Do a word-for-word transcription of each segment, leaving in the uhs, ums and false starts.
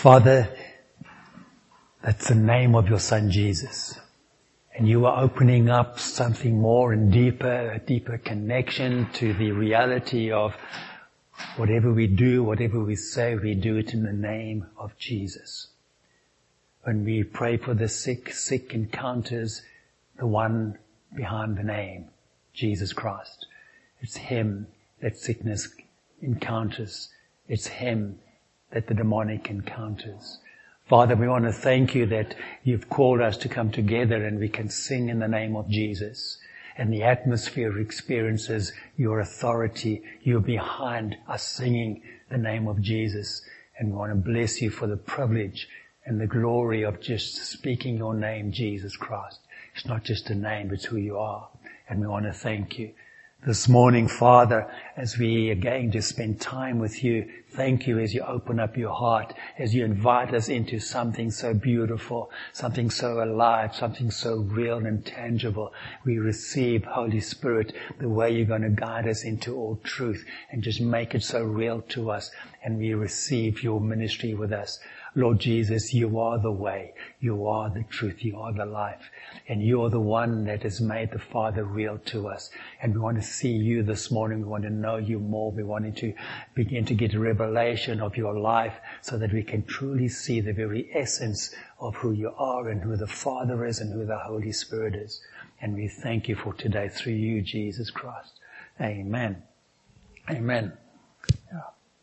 Father, that's the name of your Son Jesus. And you are opening up something more and deeper, a deeper connection to the reality of whatever we do, whatever we say, we do it in the name of Jesus. When we pray for the sick, sick encounters the one behind the name, Jesus Christ. It's Him that sickness encounters. It's Him that the demonic encounters. Father, we want to thank you that you've called us to come together and we can sing in the name of Jesus. And the atmosphere experiences your authority. You're behind us singing the name of Jesus. And we want to bless you for the privilege and the glory of just speaking your name, Jesus Christ. It's not just a name, it's who you are. And we want to thank you. This morning, Father, as we again just spend time with you, thank you as you open up your heart, as you invite us into something so beautiful, something so alive, something so real and tangible. We receive, Holy Spirit, the way you're going to guide us into all truth and just make it so real to us. And we receive your ministry with us. Lord Jesus, you are the way, you are the truth, you are the life, and you are the one that has made the Father real to us. And we want to see you this morning, we want to know you more, we want to begin to get a revelation of your life so that we can truly see the very essence of who you are and who the Father is and who the Holy Spirit is. And we thank you for today through you, Jesus Christ. Amen. Amen. Yeah.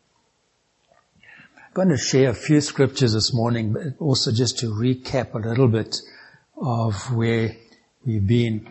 I'm going to share a few scriptures this morning, but also just to recap a little bit of where we've been.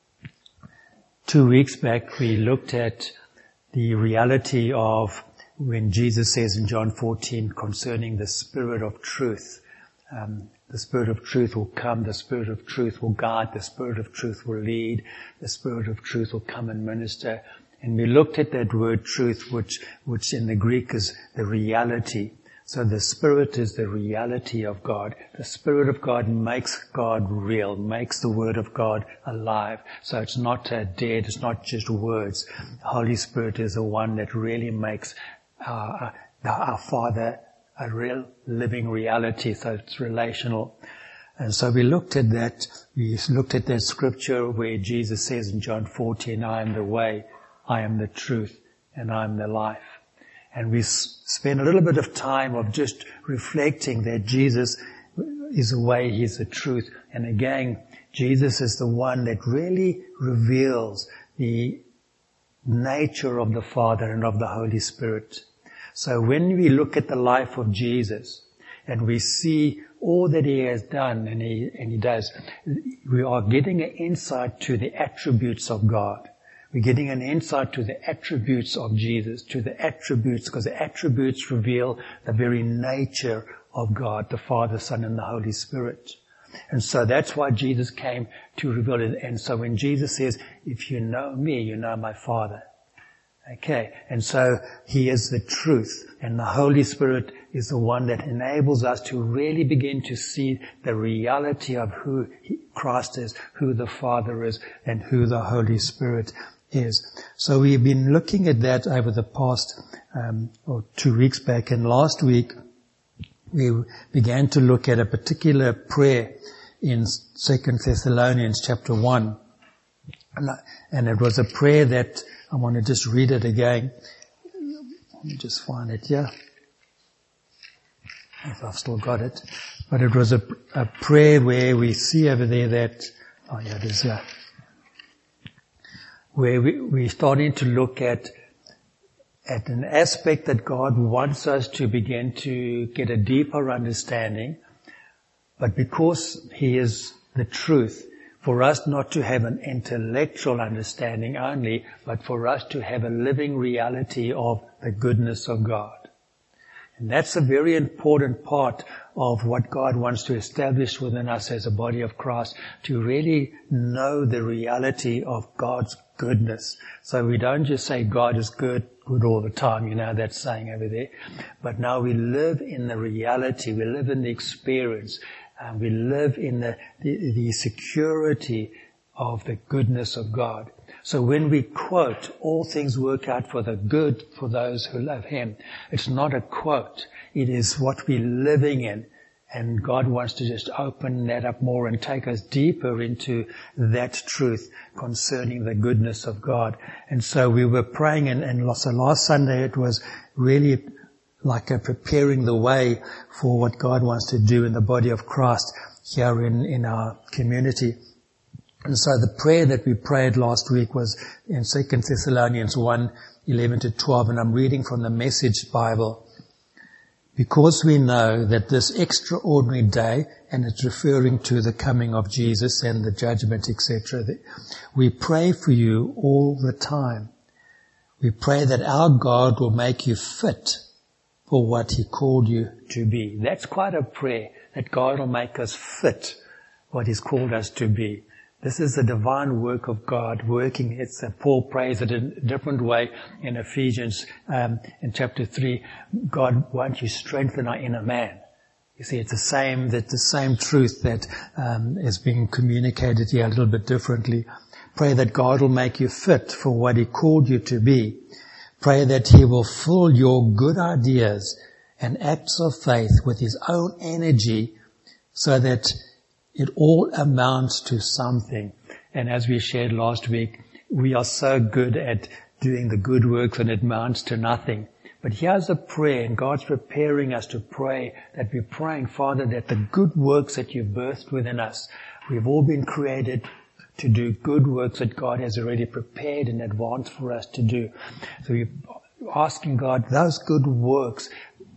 Two weeks back, we looked at the reality of when Jesus says in John fourteen concerning the Spirit of truth. Um, the Spirit of truth will come, the Spirit of truth will guide, the Spirit of truth will lead, the Spirit of truth will come and minister. And we looked at that word truth, which, which in the Greek is the reality. So the Spirit is the reality of God. The Spirit of God makes God real, makes the Word of God alive. So it's not uh, dead, it's not just words. The Holy Spirit is the one that really makes uh, our Father a real living reality. So it's relational. And so we looked at that. We looked at that scripture where Jesus says in John fourteen, I am the way, I am the truth, and I am the life. And we spent a little bit of time of just reflecting that Jesus is the way, He's the truth. And again, Jesus is the one that really reveals the nature of the Father and of the Holy Spirit. So when we look at the life of Jesus and we see all that He has done and He, and He does, we are getting an insight to the attributes of God. We're getting an insight to the attributes of Jesus, to the attributes, because the attributes reveal the very nature of God, the Father, Son, and the Holy Spirit. And so that's why Jesus came to reveal it. And so when Jesus says, if you know me, you know my Father. Okay. And so He is the truth, and the Holy Spirit is the one that enables us to really begin to see the reality of who Christ is, who the Father is, and who the Holy Spirit is. So we've been looking at that over the past, um, or two weeks back, and last week we began to look at a particular prayer in Second Thessalonians chapter one. And it was a prayer that, I want to just read it again. Let me just find it here. If I've still got it. But it was a, a prayer where we see over there that, oh yeah, it is here. Where we, we're starting to look at, at an aspect that God wants us to begin to get a deeper understanding. But because He is the truth, for us not to have an intellectual understanding only, but for us to have a living reality of the goodness of God. And that's a very important part of what God wants to establish within us as a body of Christ, to really know the reality of God's goodness. So we don't just say God is good, good all the time, you know that saying over there. But now we live in the reality, we live in the experience, and we live in the, the, the security of the goodness of God. So when we quote, all things work out for the good for those who love Him, it's not a quote. It is what we're living in. And God wants to just open that up more and take us deeper into that truth concerning the goodness of God. And so we were praying, and, and so last Sunday it was really like a preparing the way for what God wants to do in the body of Christ here in, in our community. And so the prayer that we prayed last week was in Second Thessalonians one, eleven to twelve, and I'm reading from the Message Bible. Because we know that this extraordinary day, and it's referring to the coming of Jesus and the judgment, et cetera, we pray for you all the time. We pray that our God will make you fit for what He called you to be. That's quite a prayer, that God will make us fit what He's called us to be. This is the divine work of God working. It's uh, Paul prays it in a different way in Ephesians um, in chapter three. God wants you to strengthen our inner man. You see, it's the same that the same truth that um, is being communicated here a little bit differently. Pray that God will make you fit for what He called you to be. Pray that He will fill your good ideas and acts of faith with His own energy, so that it all amounts to something. And as we shared last week, we are so good at doing the good works and it amounts to nothing. But here's a prayer, and God's preparing us to pray, that we're praying, Father, that the good works that you've birthed within us, we've all been created to do good works that God has already prepared in advance for us to do. So we're asking God those good works,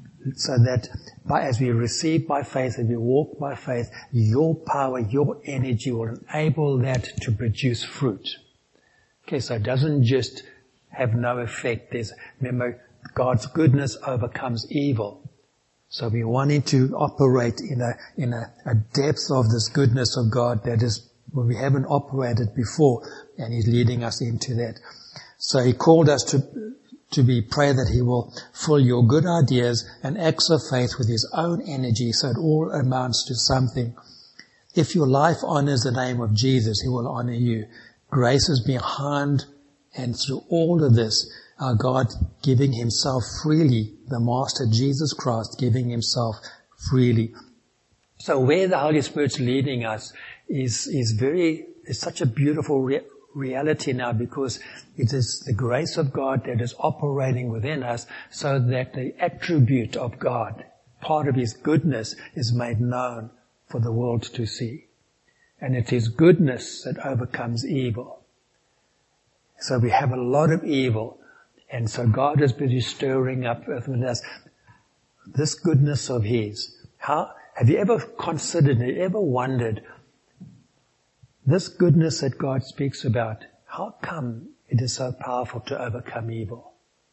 so that by, as we receive by faith, as we walk by faith, your power, your energy will enable that to produce fruit. Okay, so it doesn't just have no effect. There's, remember, God's goodness overcomes evil. So we're wanting to operate in a, in a, a depth of this goodness of God that is, well, we haven't operated before, and He's leading us into that. So He called us to, to be, pray that He will fill your good ideas and acts of faith with His own energy, so it all amounts to something. If your life honors the name of Jesus, He will honor you. Grace is behind and through all of this, our God giving Himself freely, the Master Jesus Christ giving Himself freely. So where the Holy Spirit's leading us is, is very, is such a beautiful re- reality now, because it is the grace of God that is operating within us, so that the attribute of God, part of His goodness, is made known for the world to see. And it is goodness that overcomes evil. So we have a lot of evil, and so God is busy stirring up within us this goodness of His. How, have you ever considered, have you ever wondered, this goodness that God speaks about, how come it is so powerful to overcome evil?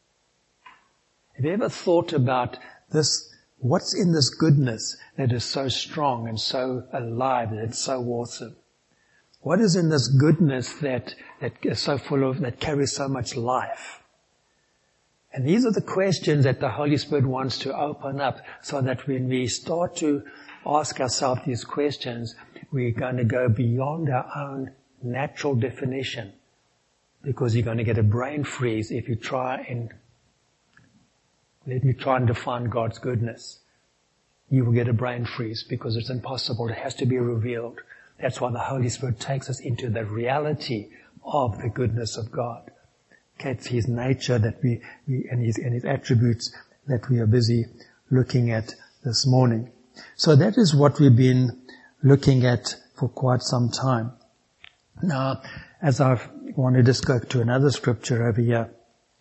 Have you ever thought about this, what's in this goodness that is so strong and so alive, that it's so awesome? What is in this goodness that, that is so full of, that carries so much life? And these are the questions that the Holy Spirit wants to open up, so that when we start to ask ourselves these questions, we're going to go beyond our own natural definition, because you're going to get a brain freeze if you try and, let me try and define God's goodness. You will get a brain freeze, because it's impossible. It has to be revealed. That's why the Holy Spirit takes us into the reality of the goodness of God. Okay, it's His nature that we, we and His, and His attributes that we are busy looking at this morning. So that is what we've been looking at for quite some time. Now, as I want to just go to another scripture over here,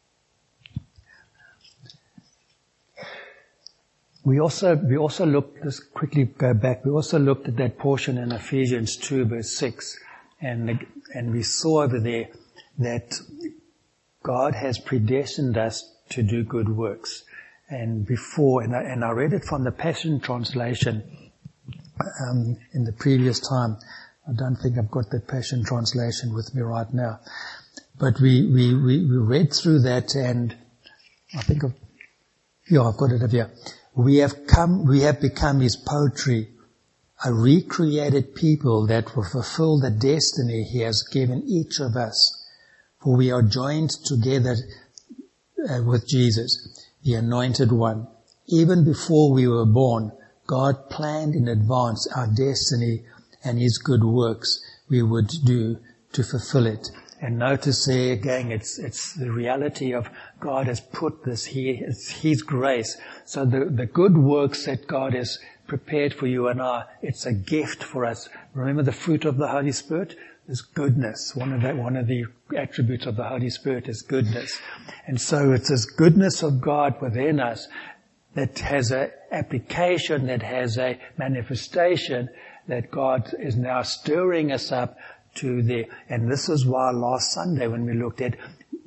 we also we also looked, just quickly go back, we also looked at that portion in Ephesians two verse six, and and we saw over there that God has predestined us to do good works. And before, and I, and I read it from the Passion Translation um, in the previous time. I don't think I've got the Passion Translation with me right now. But we, we, we, we read through that, and I think I've, yeah, I've got it up here. We have come, we have become His poetry, a recreated people that will fulfill the destiny He has given each of us. For we are joined together uh, with Jesus, the Anointed One, even before we were born, God planned in advance our destiny and His good works we would do to fulfill it. And notice there again, it's, it's the reality of God has put this here, it's His grace. So the, the good works that God has prepared for you and I, it's a gift for us. Remember the fruit of the Holy Spirit is goodness. One of the, one of the attributes of the Holy Spirit is goodness. And so it's this goodness of God within us that has an application, that has a manifestation, that God is now stirring us up to the, and this is why last Sunday when we looked at,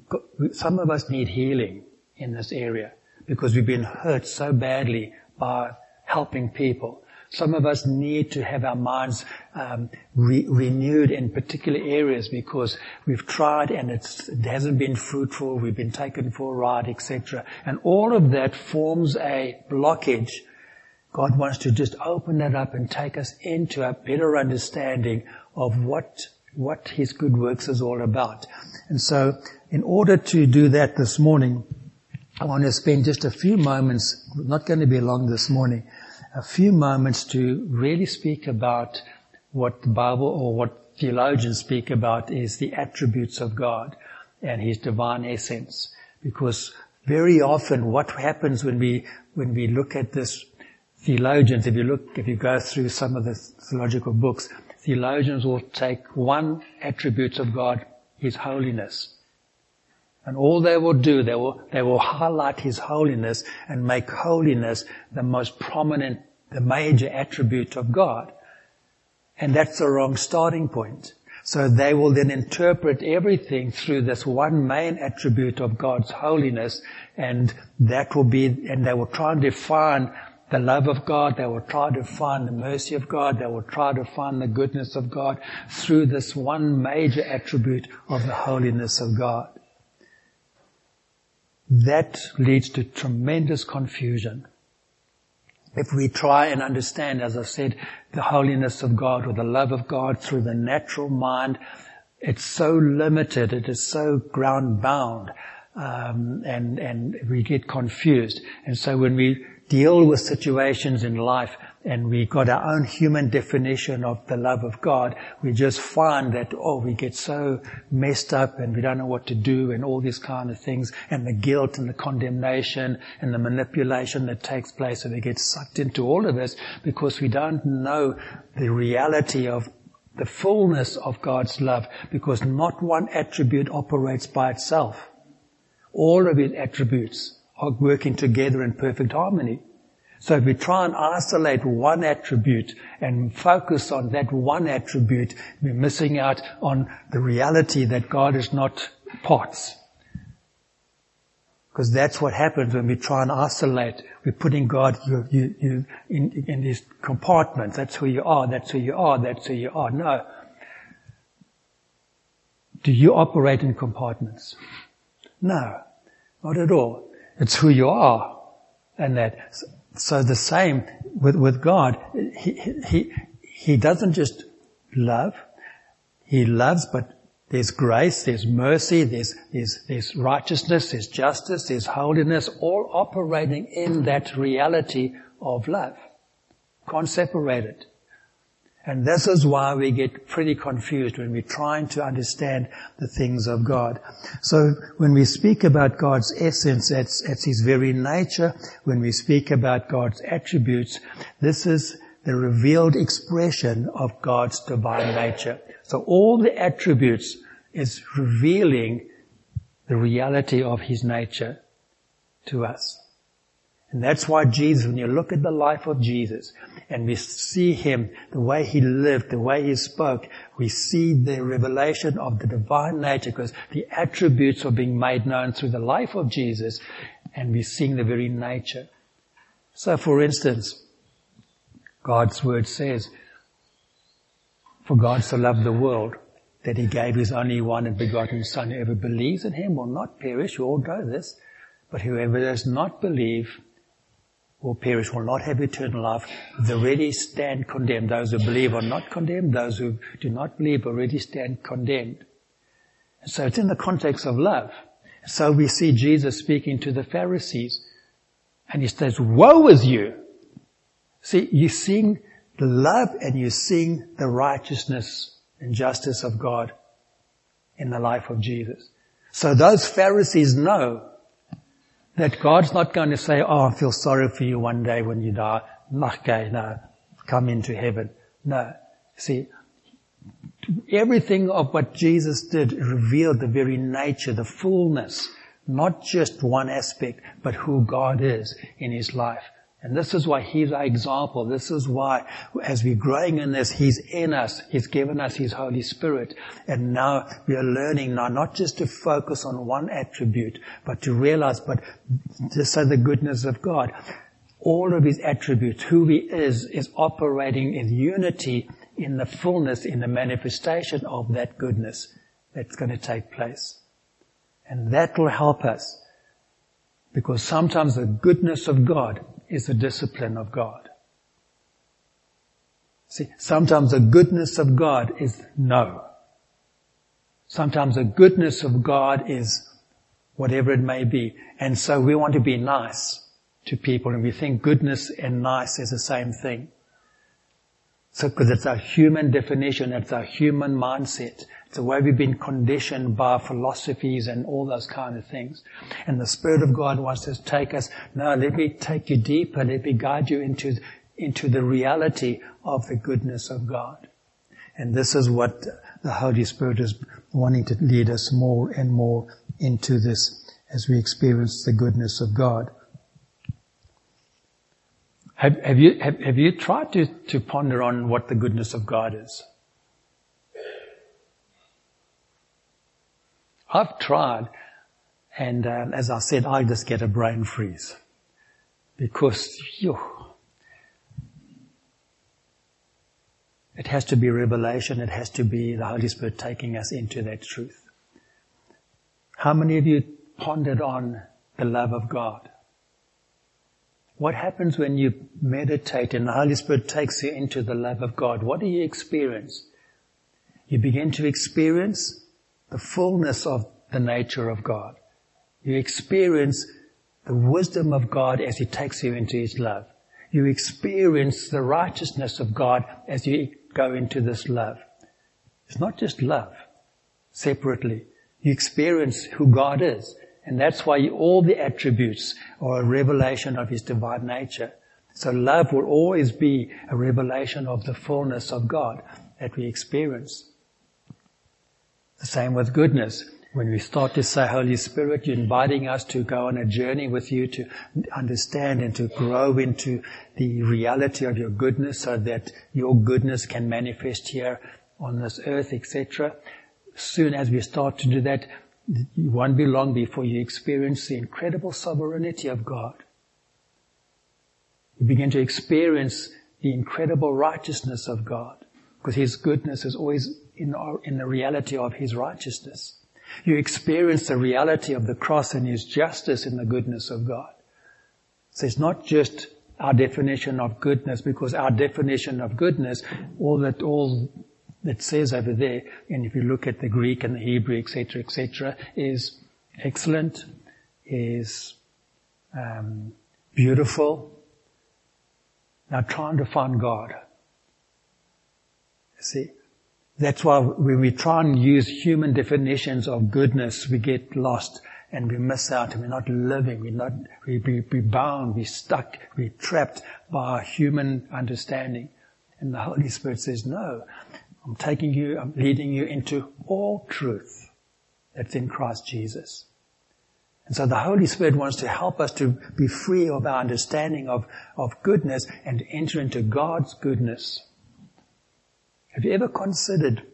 some of us need healing in this area because we've been hurt so badly by helping people. Some of us need to have our minds um, re- renewed in particular areas because we've tried and it's, it hasn't been fruitful, we've been taken for a ride, et cetera. And all of that forms a blockage. God wants to just open that up and take us into a better understanding of what what His good works is all about. And so, in order to do that this morning, I want to spend just a few moments, not going to be long this morning, a few moments to really speak about what the Bible or what theologians speak about is the attributes of God and His divine essence. Because very often what happens when we when we look at this, theologians, if you look, if you go through some of the theological books, theologians will take one attribute of God, His holiness. And all they will do, they will, they will highlight His holiness and make holiness the most prominent, the major attribute of God. And that's the wrong starting point. So they will then interpret everything through this one main attribute of God's holiness, and that will be, and they will try and define the love of God, they will try to find the mercy of God, they will try to find the goodness of God through this one major attribute of the holiness of God. That leads to tremendous confusion. If we try and understand, as I said, the holiness of God or the love of God through the natural mind, it's so limited, it is so ground bound, um, and, and we get confused. And so when we deal with situations in life and we got our own human definition of the love of God, we just find that, oh, we get so messed up and we don't know what to do and all these kind of things, and the guilt and the condemnation and the manipulation that takes place, and we get sucked into all of this because we don't know the reality of the fullness of God's love, because not one attribute operates by itself. All of His attributes are working together in perfect harmony. So if we try and isolate one attribute and focus on that one attribute, we're missing out on the reality that God is not parts. Because that's what happens when we try and isolate. We're putting God you, you, you, in, in these compartments. That's who you are, that's who you are, that's who you are. No. Do you operate in compartments? No, not at all. It's who you are. And that, so the same with, with God. He, he, he doesn't just love. He loves, but there's grace, there's mercy, there's, there's, there's righteousness, there's justice, there's holiness, all operating in that reality of love. Can't separate it. And this is why we get pretty confused when we're trying to understand the things of God. So when we speak about God's essence, it's, it's His very nature. When we speak about God's attributes, this is the revealed expression of God's divine nature. So all the attributes is revealing the reality of His nature to us. And that's why Jesus, when you look at the life of Jesus and we see Him, the way He lived, the way He spoke, we see the revelation of the divine nature, because the attributes are being made known through the life of Jesus, and we're seeing the very nature. So for instance, God's word says, for God so loved the world that He gave His only one and begotten Son. Whoever believes in Him will not perish. You all know this. But whoever does not believe will perish, will not have eternal life. They already stand condemned. Those who believe are not condemned. Those who do not believe already stand condemned. And so it's in the context of love. So we see Jesus speaking to the Pharisees. And he says, woe is you. See, you're seeing the love and you're seeing the righteousness and justice of God in the life of Jesus. So those Pharisees know that God's not going to say, oh, I feel sorry for you one day when you die. Okay, no, come into heaven. No. See, everything of what Jesus did revealed the very nature, the fullness, not just one aspect, but who God is in his life. And this is why he's our example. This is why, as we're growing in this, he's in us. He's given us his Holy Spirit. And now we are learning now not just to focus on one attribute, but to realize, but to say the goodness of God. All of his attributes, who he is, is operating in unity, in the fullness, in the manifestation of that goodness that's going to take place. And that will help us. Because sometimes the goodness of God is the discipline of God. See, sometimes the goodness of God is no. Sometimes the goodness of God is whatever it may be. And so we want to be nice to people, and we think goodness and nice is the same thing. So, because it's our human definition, it's our human mindset. It's the way we've been conditioned by philosophies and all those kind of things. And the Spirit of God wants to take us, no, let me take you deeper, let me guide you into, into the reality of the goodness of God. And this is what the Holy Spirit is wanting to lead us more and more into this as we experience the goodness of God. Have, have you, have, have you tried to, to ponder on what the goodness of God is? I've tried, and uh, as I said, I just get a brain freeze. Because, phew, it has to be revelation, it has to be the Holy Spirit taking us into that truth. How many of you pondered on the love of God? What happens when you meditate and the Holy Spirit takes you into the love of God? What do you experience? You begin to experience the fullness of the nature of God. You experience the wisdom of God as he takes you into his love. You experience the righteousness of God as you go into this love. It's not just love separately. You experience who God is. And that's why all the attributes are a revelation of his divine nature. So love will always be a revelation of the fullness of God that we experience. The same with goodness. When we start to say, Holy Spirit, you're inviting us to go on a journey with you to understand and to grow into the reality of your goodness so that your goodness can manifest here on this earth, et cetera. Soon as we start to do that, it won't be long before you experience the incredible sovereignty of God. You begin to experience the incredible righteousness of God, because his goodness is always in, our, in the reality of his righteousness. You experience the reality of the cross and his justice in the goodness of God. So it's not just our definition of goodness, because our definition of goodness, all that, all that says over there, and if you look at the Greek and the Hebrew, et cetera, et cetera, is excellent, is um, beautiful. Now trying to find God. See, that's why when we try and use human definitions of goodness, we get lost and we miss out, and we're not living, we're not, we, we, we're bound, we're stuck, we're trapped by our human understanding. And the Holy Spirit says, no, I'm taking you, I'm leading you into all truth that's in Christ Jesus. And so the Holy Spirit wants to help us to be free of our understanding of, of goodness and to enter into God's goodness. Have you ever considered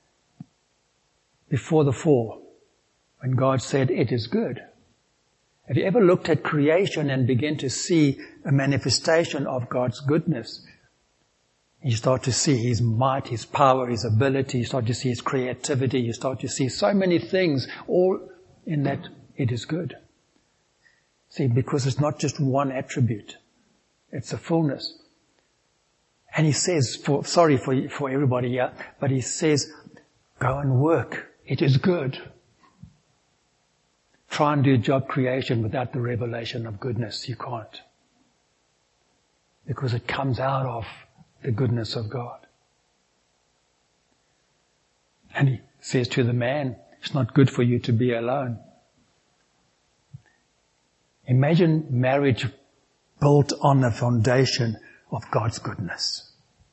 before the fall when God said it is good? Have you ever looked at creation and begin to see a manifestation of God's goodness? You start to see his might, his power, his ability. You start to see his creativity. You start to see so many things all in that it is good. See, because it's not just one attribute. It's a fullness. And he says, for, sorry for, for everybody here, but he says, go and work. It is good. try and do job creation without the revelation of goodness. You can't. Because it comes out of the goodness of God. And he says to the man, it's not good for you to be alone. Imagine marriage built on the foundation of God's goodness.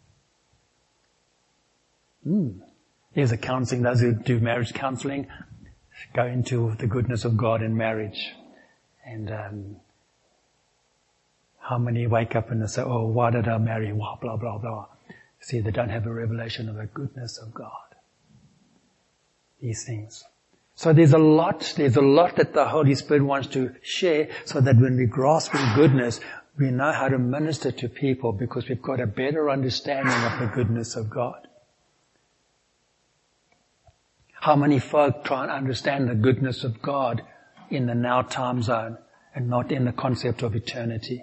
Mm. There's a counseling, those who do marriage counseling go into the goodness of God in marriage. And um, how many wake up and they say, oh, why did I marry? Blah, blah, blah, blah. See, they don't have a revelation of the goodness of God. These things. So there's a lot, there's a lot that the Holy Spirit wants to share so that when we grasp His goodness, we know how to minister to people because we've got a better understanding of the goodness of God. How many folk try and understand the goodness of God in the now time zone and not in the concept of eternity?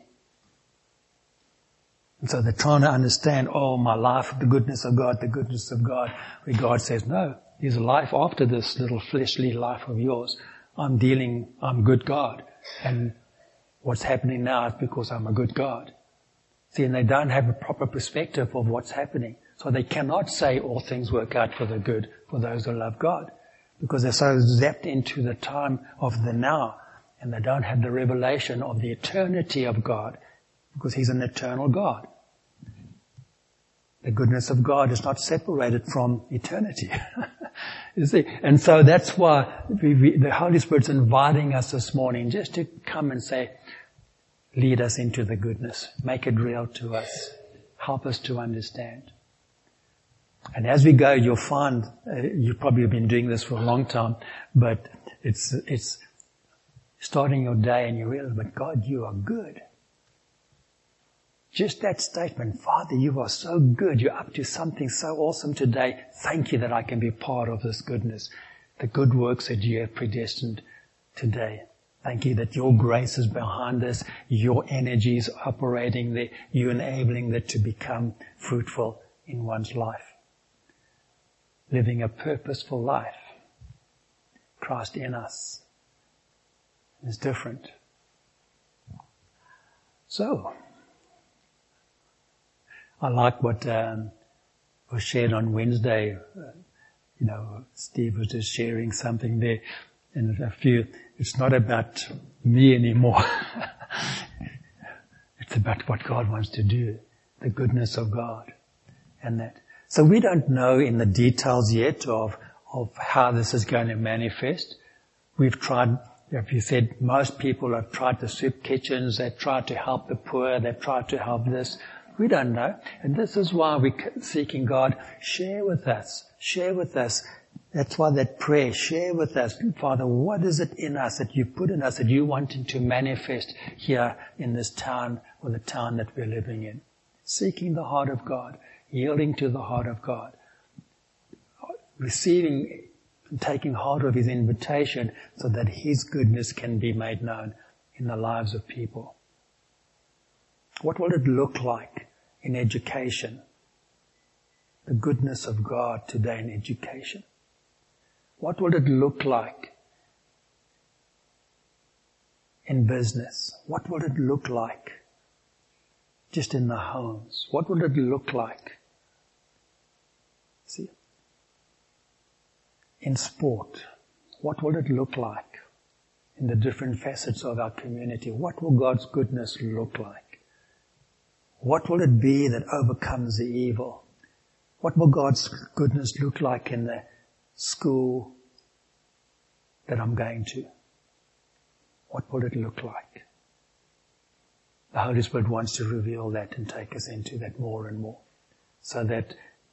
And so they're trying to understand, oh, my life, the goodness of God, the goodness of God, where God says, no, there's a life after this little fleshly life of yours. I'm dealing, I'm good God. And what's happening now is because I'm a good God. See, and they don't have a proper perspective of what's happening. So they cannot say all things work out for the good for those who love God. Because they're so zapped into the time of the now. And they don't have the revelation of the eternity of God. Because He's an eternal God. The goodness of God is not separated from eternity. You see? And so that's why we, we, the Holy Spirit's inviting us this morning just to come and say, lead us into the goodness. Make it real to us. Help us to understand. And as we go, you'll find, uh, you've probably been doing this for a long time, but it's, it's starting your day and you realize, but God, you are good. Just that statement, Father, you are so good. You're up to something so awesome today. Thank you that I can be part of this goodness. The good works that you have predestined today. Thank you that your grace is behind us. Your energy is operating there. You're enabling that to become fruitful in one's life. Living a purposeful life. Christ in us is different. So, I like what um, was shared on Wednesday. Uh, you know, Steve was just sharing something there, and a few. It's not about me anymore. It's about what God wants to do, the goodness of God, and that. So we don't know in the details yet of of how this is going to manifest. We've tried. If you said most people have tried the soup kitchens, they've tried to help the poor, they've tried to help this. We don't know. And this is why we're seeking God. Share with us. Share with us. That's why that prayer, share with us. Father, what is it in us that you put in us that you wanting to manifest here in this town or the town that we're living in? Seeking the heart of God. Yielding to the heart of God. Receiving and taking hold of His invitation so that His goodness can be made known in the lives of people. What will it look like in education? The goodness of God today in education. What will it look like in business? What will it look like just in the homes? What will it look like? See? In sport. What will it look like in the different facets of our community? What will God's goodness look like? What will it be that overcomes the evil? What will God's goodness look like in the school that I'm going to? What will it look like? The Holy Spirit wants to reveal that and take us into that more and more. So that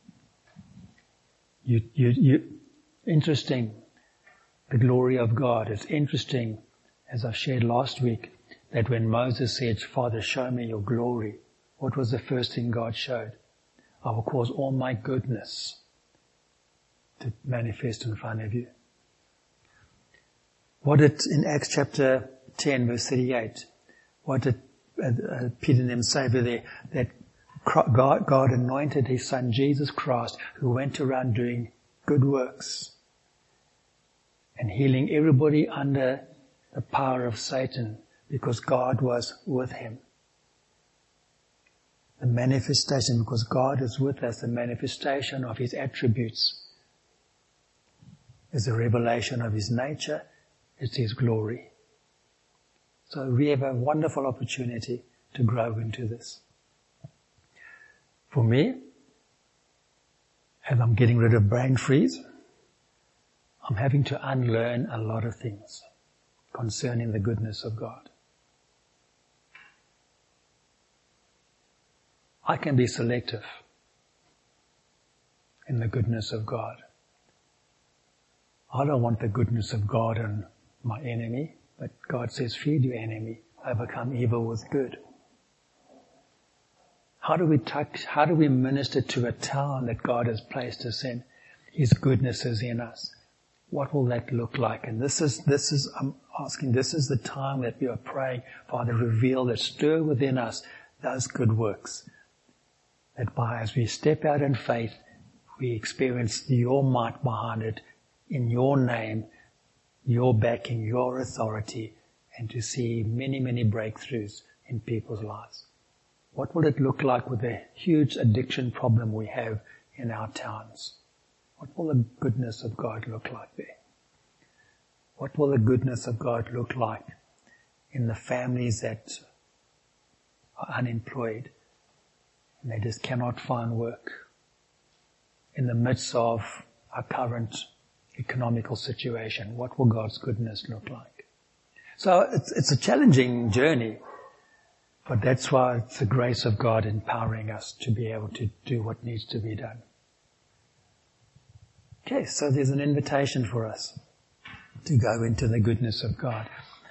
you, you, you, interesting, the glory of God. It's interesting, as I shared last week, that when Moses said, Father, show me your glory, what was the first thing God showed? I will cause all my goodness to manifest in front of you. What did, in Acts chapter ten, verse thirty-eight, what did uh, uh, Peter and them say over there? That God, God anointed His Son, Jesus Christ, who went around doing good works and healing everybody under the power of Satan, because God was with him. The manifestation, because God is with us, the manifestation of his attributes is a revelation of his nature, it's his glory. So we have a wonderful opportunity to grow into this. For me, as I'm getting rid of brain freeze, I'm having to unlearn a lot of things concerning the goodness of God. I can be selective in the goodness of God. I don't want the goodness of God on my enemy, but God says, feed your enemy, overcome evil with good. How do we touch, how do we minister to a town that God has placed us in? His goodness is in us. What will that look like? And this is, this is, I'm asking, this is the time that we are praying, Father, reveal that, stir within us those good works. That by, as we step out in faith, we experience your might behind it, in your name, your backing, your authority, and to see many, many breakthroughs in people's lives. What will it look like with the huge addiction problem we have in our towns? What will the goodness of God look like there? What will the goodness of God look like in the families that are unemployed and they just cannot find work in the midst of our current economical situation? What will God's goodness look like? So it's, it's a challenging journey, but that's why it's the grace of God empowering us to be able to do what needs to be done. Okay, so there's an invitation for us to go into the goodness of God.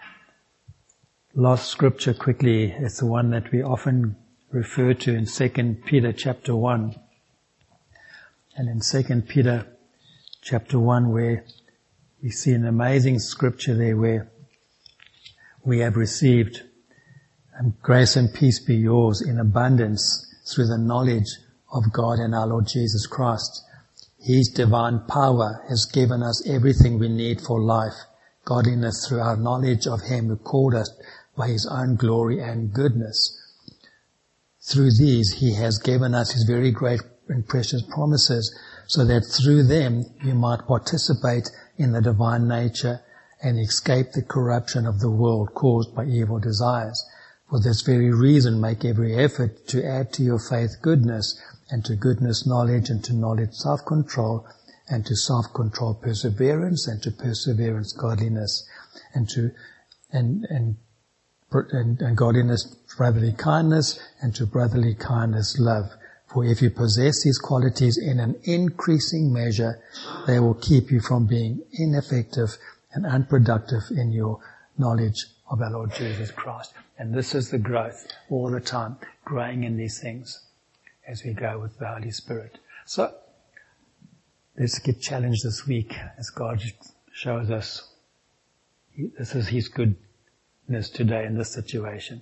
Last scripture quickly, it's the one that we often refer to in Second Peter chapter one. And in Second Peter chapter one, where we see an amazing scripture there where we have received and grace and peace be yours in abundance through the knowledge of God and our Lord Jesus Christ. His divine power has given us everything we need for life, godliness through our knowledge of Him who called us by His own glory and goodness. Through these He has given us His very great and precious promises, so that through them you might participate in the divine nature and escape the corruption of the world caused by evil desires. For this very reason make every effort to add to your faith goodness, and to goodness knowledge, and to knowledge self-control, and to self-control perseverance, and to perseverance godliness, and to and and and, and godliness brotherly kindness, and to brotherly kindness love. For if you possess these qualities in an increasing measure, they will keep you from being ineffective and unproductive in your knowledge of our Lord Jesus Christ. And this is the growth all the time, growing in these things as we go with the Holy Spirit. So let's get challenged this week as God shows us this is His goodness today in this situation.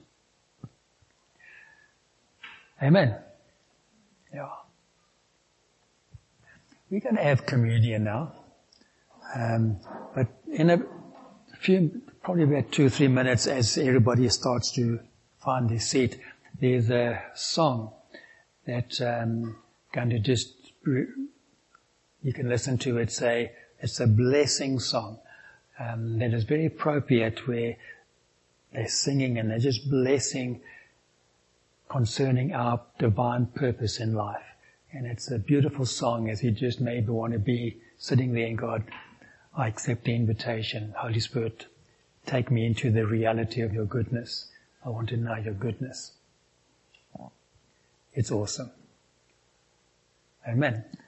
Amen. Yeah. We're going to have communion now. Um, but in a few, probably about two or three minutes as everybody starts to find their seat, there's a song that um going to just, you can listen to it, say, it's a blessing song um, that is very appropriate, where they're singing and they're just blessing concerning our divine purpose in life. And it's a beautiful song as you just maybe want to be sitting there and God, I accept the invitation. Holy Spirit, take me into the reality of your goodness. I want to know your goodness. It's awesome. Amen.